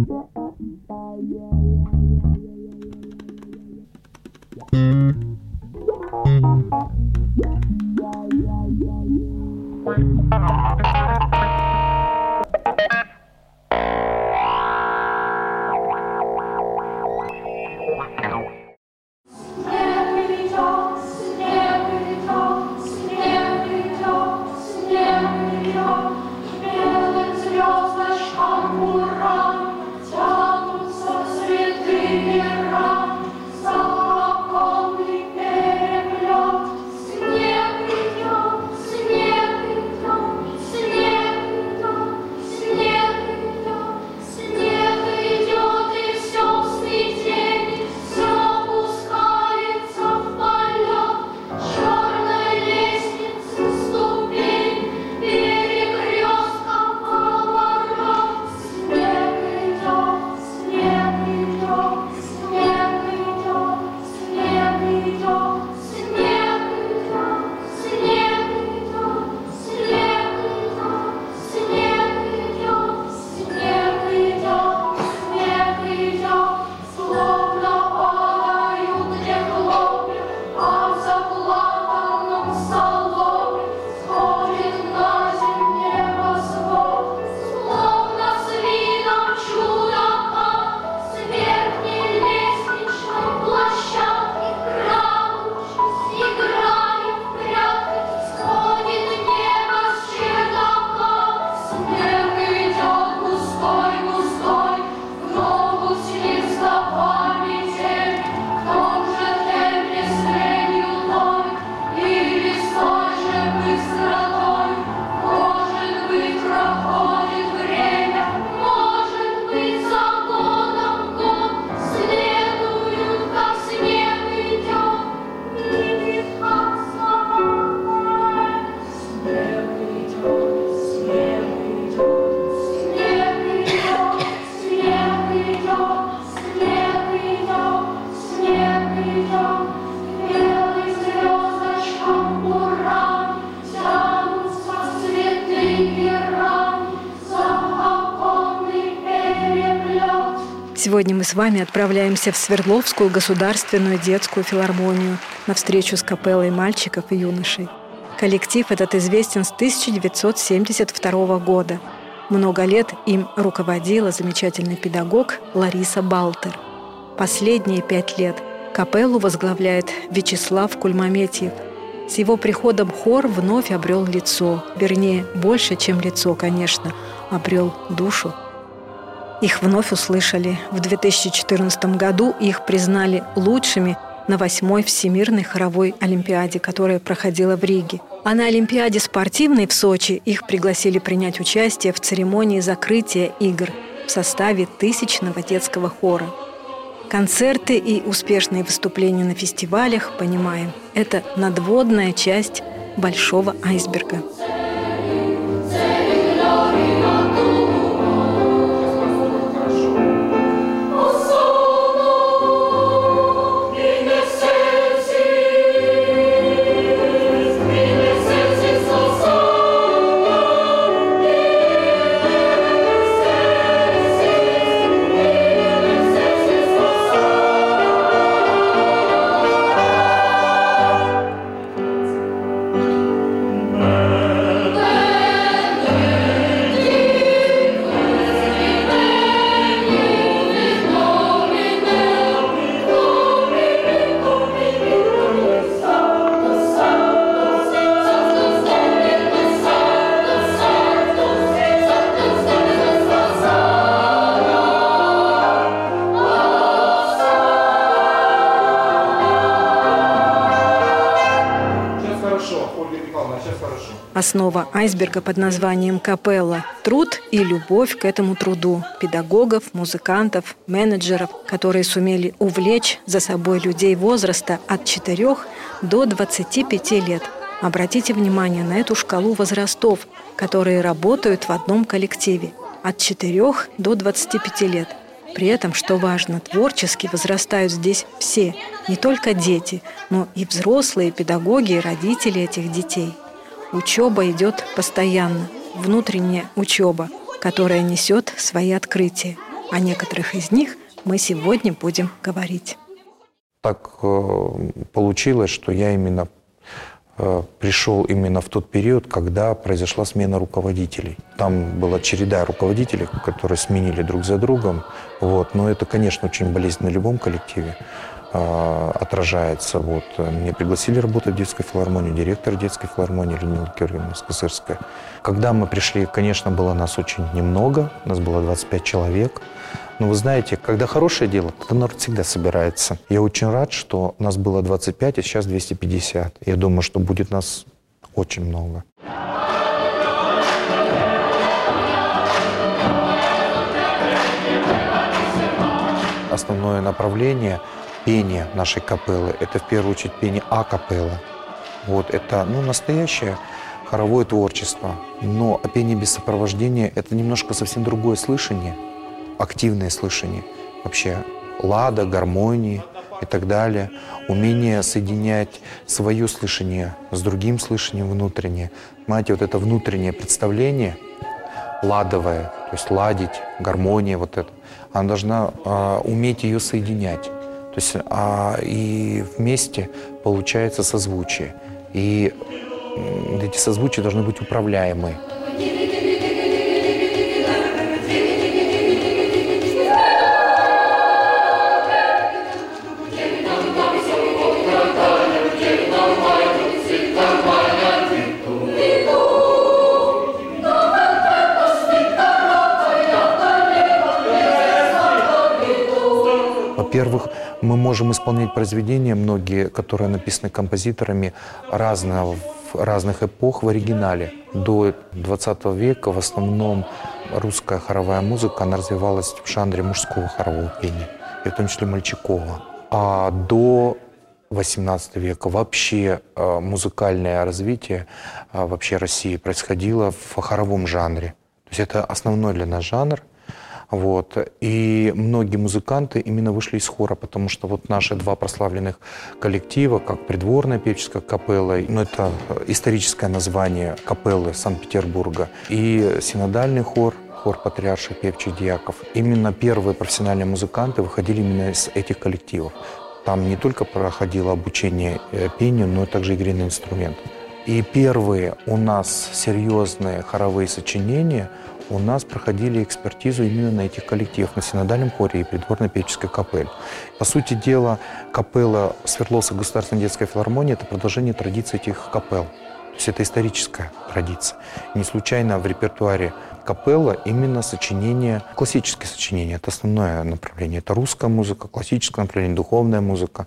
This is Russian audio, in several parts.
Сегодня мы с вами отправляемся в Свердловскую государственную детскую филармонию на встречу с капеллой мальчиков и юношей. Коллектив этот известен с 1972 года. Много лет им руководила замечательный педагог Лариса Балтер. Последние 5 лет капеллу возглавляет Вячеслав Кульмаметьев. С его приходом хор вновь обрел лицо, вернее, больше, чем лицо, конечно, обрел душу. Их вновь услышали. В 2014 году их признали лучшими на 8-й Всемирной хоровой олимпиаде, которая проходила в Риге. А на Олимпиаде спортивной в Сочи их пригласили принять участие в церемонии закрытия игр в составе 1000-го детского хора. Концерты и успешные выступления на фестивалях, понимаем, это надводная часть большого айсберга. Основа айсберга под названием капелла – труд и любовь к этому труду педагогов, музыкантов, менеджеров, которые сумели увлечь за собой людей возраста от 4 до 25 лет. Обратите внимание на эту шкалу возрастов, которые работают в одном коллективе – от 4 до 25 лет. При этом, что важно, творчески возрастают здесь все, не только дети, но и взрослые, педагоги и родители этих детей. Учеба идет постоянно, внутренняя учеба, которая несет свои открытия. О некоторых из них мы сегодня будем говорить. Так получилось, что я именно пришел именно в тот период, когда произошла смена руководителей. Там была череда руководителей, которые сменили друг за другом. Вот. Но это, конечно, очень болезненно в любом коллективе отражается. Вот. Меня пригласили работать в детской филармонии, директор детской филармонии Людмила Георгиевна Скосырская. Когда мы пришли, конечно, было нас очень немного, нас было 25 человек. Но вы знаете, когда хорошее дело, то народ всегда собирается. Я очень рад, что нас было 25, а сейчас 250. Я думаю, что будет нас очень много. Основное направление пения нашей капеллы – это в первую очередь пение а-капелла. Вот, это настоящее хоровое творчество. Но пение без сопровождения – это немножко совсем другое слышание. Активное слышание, вообще лада, гармонии и так далее, умение соединять свое слышание с другим слышанием внутреннее. Понимаете, вот это внутреннее представление, ладовое, то есть ладить, гармония вот это, она должна уметь ее соединять. То есть и вместе получается созвучие. И эти созвучия должны быть управляемые. Во-первых, мы можем исполнять произведения, многие, которые написаны композиторами разных эпох в оригинале. До 20 века в основном русская хоровая музыка, она развивалась в жанре мужского хорового пения, и в том числе мальчикового. А до 18 века вообще музыкальное развитие вообще России происходило в хоровом жанре. То есть это основной для нас жанр. Вот. И многие музыканты именно вышли из хора, потому что вот наши два прославленных коллектива, как придворная певческая капелла, это историческое название капеллы Санкт-Петербурга, и синодальный хор, хор патриарших певчих диаков. Именно первые профессиональные музыканты выходили именно из этих коллективов. Там не только проходило обучение пению, но также игре на инструментах. И первые у нас серьезные хоровые сочинения у нас проходили экспертизу именно на этих коллективах, на синодальном хоре и придворной певческой капелле. По сути дела, капелла Свердловской государственной детской филармонии – это продолжение традиции этих капелл. То есть это историческая традиция. Не случайно в репертуаре капелла именно сочинения, классические сочинения. Это основное направление. Это русская музыка, классическое направление, духовная музыка.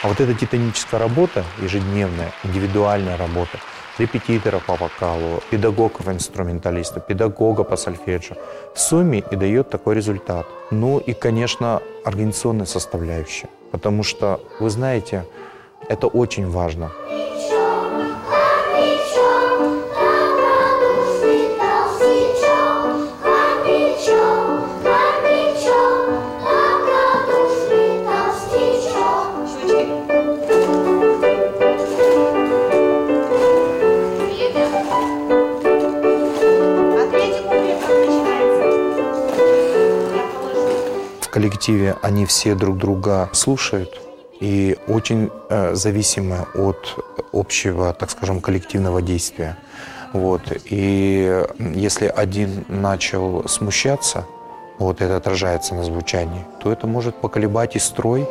вот эта титаническая работа, ежедневная, индивидуальная работа, репетитора по вокалу, педагогов-инструменталиста, педагога по сольфеджио, в сумме и дает такой результат. Ну и, конечно, организационная составляющая, потому что, вы знаете, это очень важно. В коллективе они все друг друга слушают и очень зависимы от общего, так скажем, коллективного действия. Вот. И если один начал смущаться, вот это отражается на звучании, то это может поколебать и строй.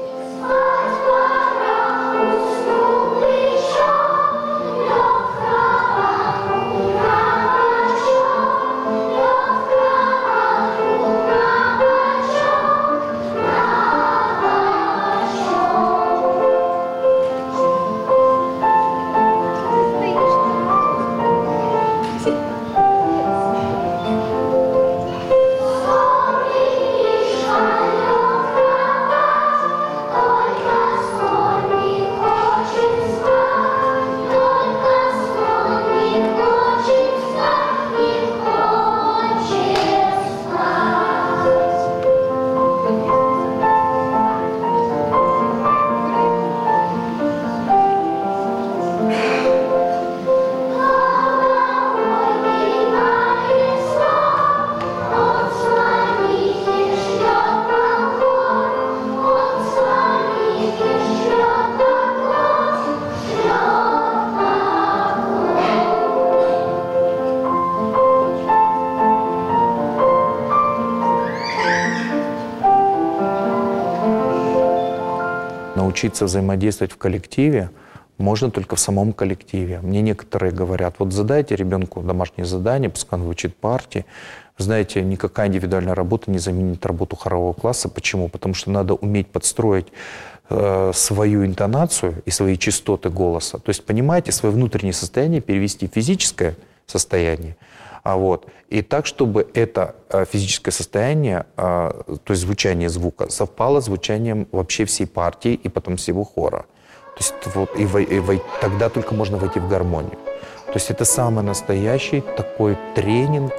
Научиться взаимодействовать в коллективе можно только в самом коллективе. Мне некоторые говорят, вот задайте ребенку домашнее задание, пускай он выучит партии. Знаете, никакая индивидуальная работа не заменит работу хорового класса. Почему? Потому что надо уметь подстроить свою интонацию и свои частоты голоса. То есть, понимаете, свое внутреннее состояние перевести в физическое состояние. И так, чтобы это физическое состояние, то есть звучание звука, совпало с звучанием вообще всей партии и потом всего хора. То есть тогда только можно войти в гармонию. То есть это самый настоящий такой тренинг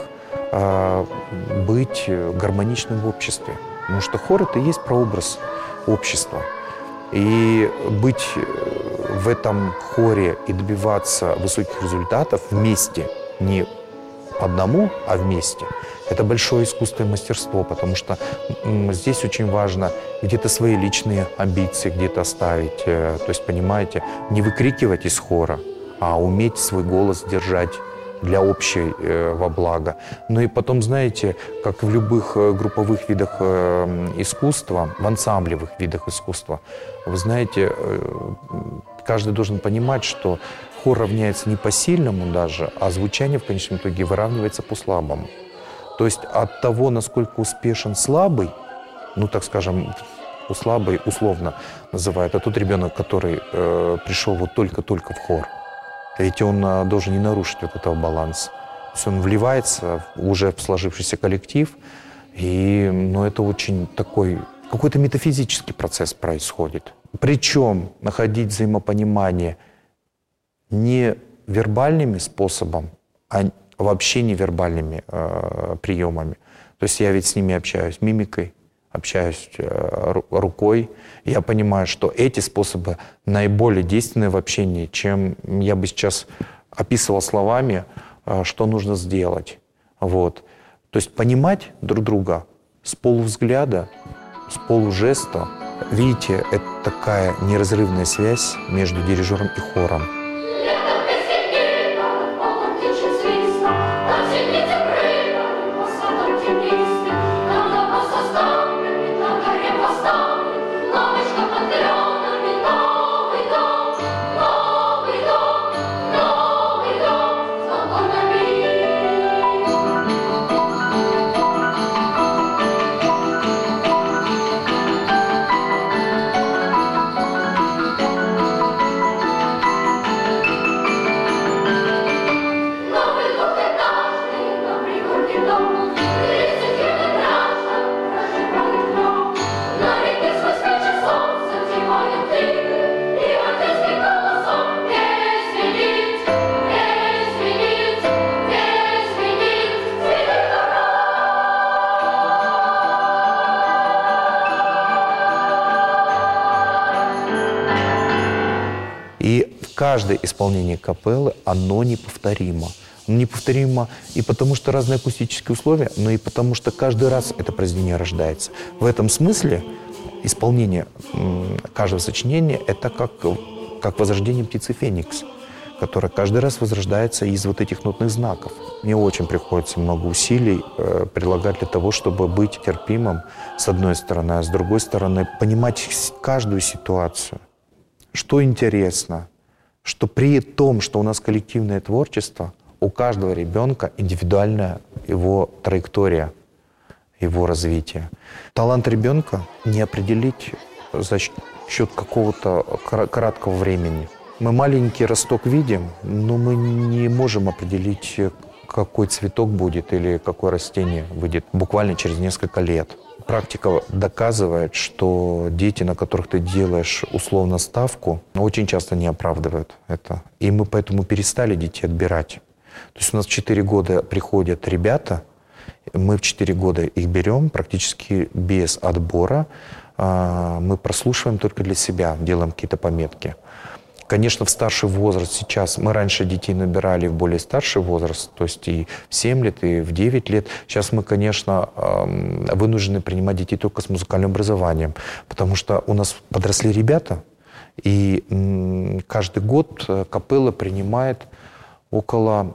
быть гармоничным в обществе. Потому что хор — это и есть прообраз общества. И быть в этом хоре и добиваться высоких результатов вместе, не одному, а вместе. Это большое искусство и мастерство, потому что здесь очень важно где-то свои личные амбиции где-то оставить. То есть, понимаете, не выкрикивать из хора, а уметь свой голос держать для общего блага. Ну и потом, знаете, как в любых групповых видах искусства, в ансамблевых видах искусства, вы знаете, каждый должен понимать, что хор равняется не по сильному даже, а звучание в конечном итоге выравнивается по слабому. То есть от того, насколько успешен слабый, ну так скажем, слабый условно называют, а тот ребенок, который пришел вот только-только в хор, ведь он должен не нарушить вот этого баланса. То есть он вливается уже в сложившийся коллектив, и это очень такой, какой-то метафизический процесс происходит. Причем находить взаимопонимание не вербальными способом, а вообще невербальными приемами. То есть я ведь с ними общаюсь мимикой, общаюсь рукой. Я понимаю, что эти способы наиболее действенны в общении, чем я бы сейчас описывал словами, что нужно сделать. Вот. То есть понимать друг друга с полувзгляда, с полужеста. Видите, это такая неразрывная связь между дирижером и хором. И каждое исполнение капеллы, оно неповторимо. Неповторимо и потому, что разные акустические условия, но и потому, что каждый раз это произведение рождается. В этом смысле исполнение каждого сочинения – это как возрождение птицы Феникс, которая каждый раз возрождается из вот этих нотных знаков. Мне очень приходится много усилий прилагать для того, чтобы быть терпимым, с одной стороны, а с другой стороны, понимать каждую ситуацию. Что интересно, что при том, что у нас коллективное творчество, у каждого ребенка индивидуальная его траектория, его развития. Талант ребенка не определить за счет какого-то краткого времени. Мы маленький росток видим, но мы не можем определить, какой цветок будет или какое растение выйдет буквально через несколько лет. Практика доказывает, что дети, на которых ты делаешь условно ставку, очень часто не оправдывают это. И мы поэтому перестали детей отбирать. То есть у нас в 4 года приходят ребята, мы в 4 года их берем практически без отбора. Мы прослушиваем только для себя, делаем какие-то пометки. Конечно, в старший возраст сейчас, мы раньше детей набирали в более старший возраст, то есть и в 7 лет, и в 9 лет. Сейчас мы, конечно, вынуждены принимать детей только с музыкальным образованием, потому что у нас подросли ребята, и каждый год капелла принимает около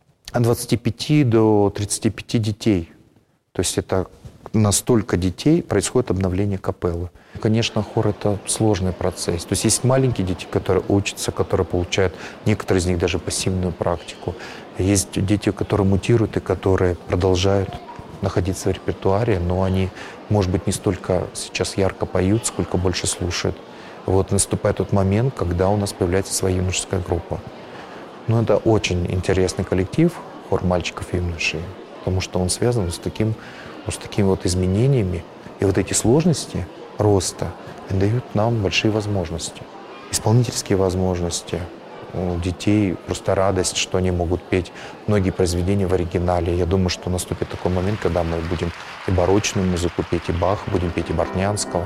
25 до 35 детей. То есть это настолько детей происходит обновление капеллы. Конечно, хор — это сложный процесс. То есть есть маленькие дети, которые учатся, которые получают, некоторые из них даже пассивную практику. Есть дети, которые мутируют и которые продолжают находиться в репертуаре, но они, может быть, не столько сейчас ярко поют, сколько больше слушают. Вот наступает тот момент, когда у нас появляется своя юношеская группа. Но это очень интересный коллектив, хор мальчиков и юношей, потому что он связан с такими вот изменениями. И вот эти сложности роста дают нам большие возможности. Исполнительские возможности. У детей просто радость, что они могут петь многие произведения в оригинале. Я думаю, что наступит такой момент, когда мы будем и барочную музыку петь, и Баха, будем петь и Бортнянского.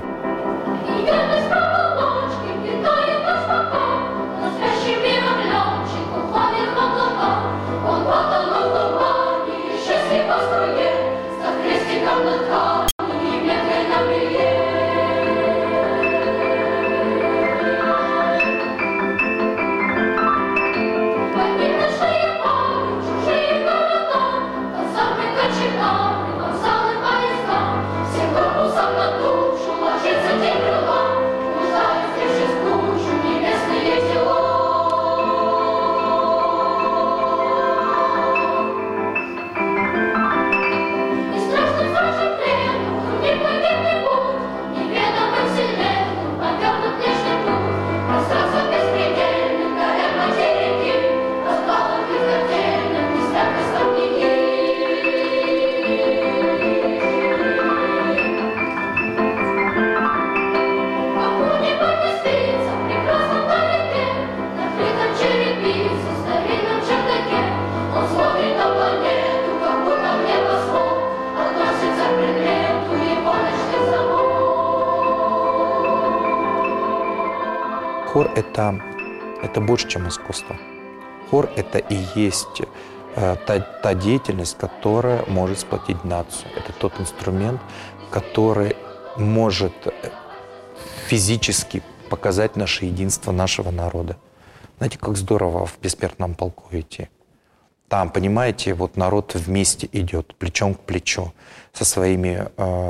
Хор — это больше, чем искусство. Хор — это и есть та деятельность, которая может сплотить нацию. Это тот инструмент, который может физически показать наше единство нашего народа. Знаете, как здорово в бессмертном полку идти. Там, понимаете, вот народ вместе идет, плечом к плечу, со своими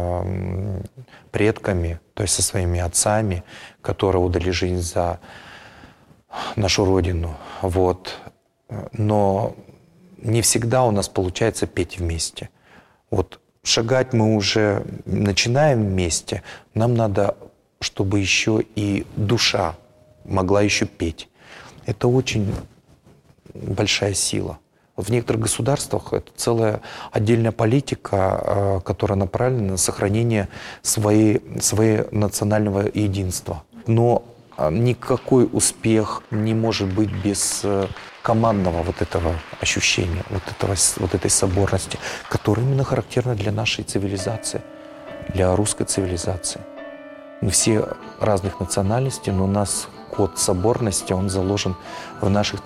предками, то есть со своими отцами, которые удали жизнь за нашу Родину. Вот. Но не всегда у нас получается петь вместе. Вот шагать мы уже начинаем вместе, нам надо, чтобы еще и душа могла еще петь. Это очень большая сила. В некоторых государствах это целая отдельная политика, которая направлена на сохранение своего национального единства. Но никакой успех не может быть без командного вот этого ощущения, вот этой соборности, которая именно характерна для нашей цивилизации, для русской цивилизации. Мы все разных национальностей, но нас код соборности, он заложен в наших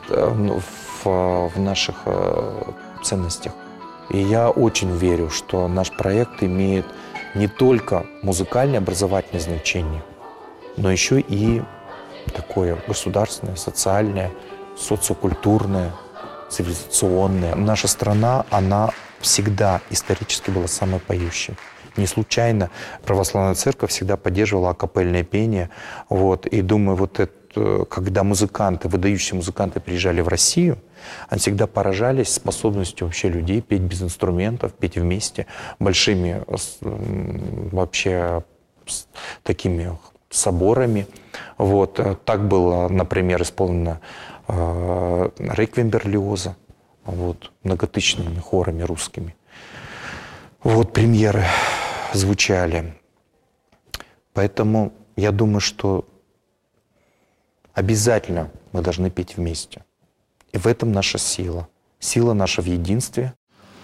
ценностях. И я очень верю, что наш проект имеет не только музыкальное образовательное значение, но еще и такое государственное, социальное, социокультурное, цивилизационное. Наша страна, она всегда исторически была самой поющей. Не случайно православная церковь всегда поддерживала акапельное пение. Вот. И думаю, когда музыканты, выдающиеся музыканты приезжали в Россию, они всегда поражались способностью вообще людей петь без инструментов, петь вместе, большими вообще такими соборами. Вот. Так было, например, исполнено «Реквием Берлиоза», вот, многотысячными хорами русскими. Вот премьеры звучали. Поэтому я думаю, что обязательно мы должны петь вместе. И в этом наша сила. Сила наша в единстве.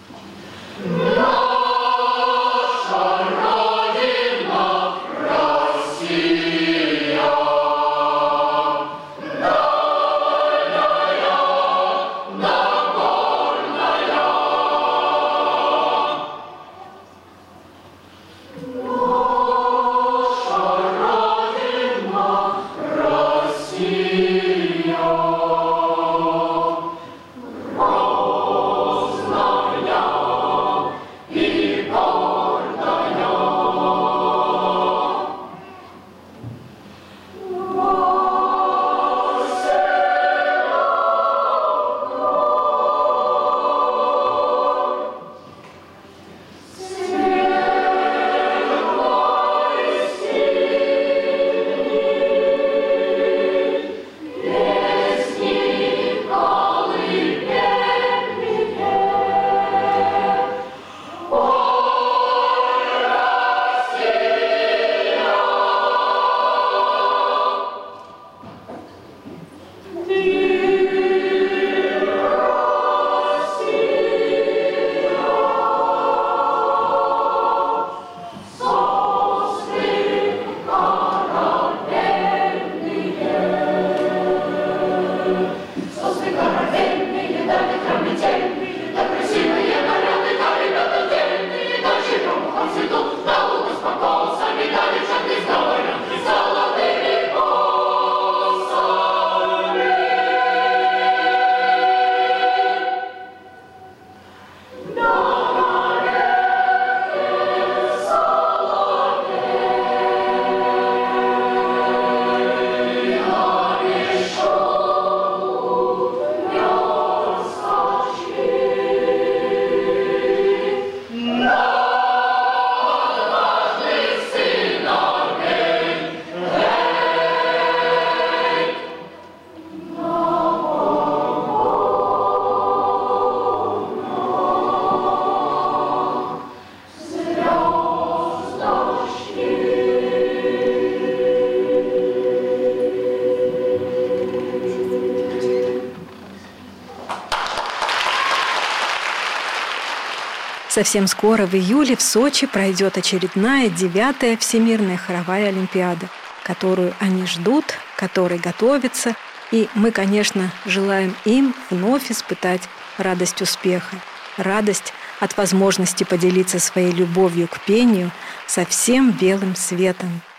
Совсем скоро, в июле, в Сочи пройдет очередная 9-я Всемирная хоровая олимпиада, которую они ждут, к которой готовятся. И мы, конечно, желаем им вновь испытать радость успеха, радость от возможности поделиться своей любовью к пению со всем белым светом.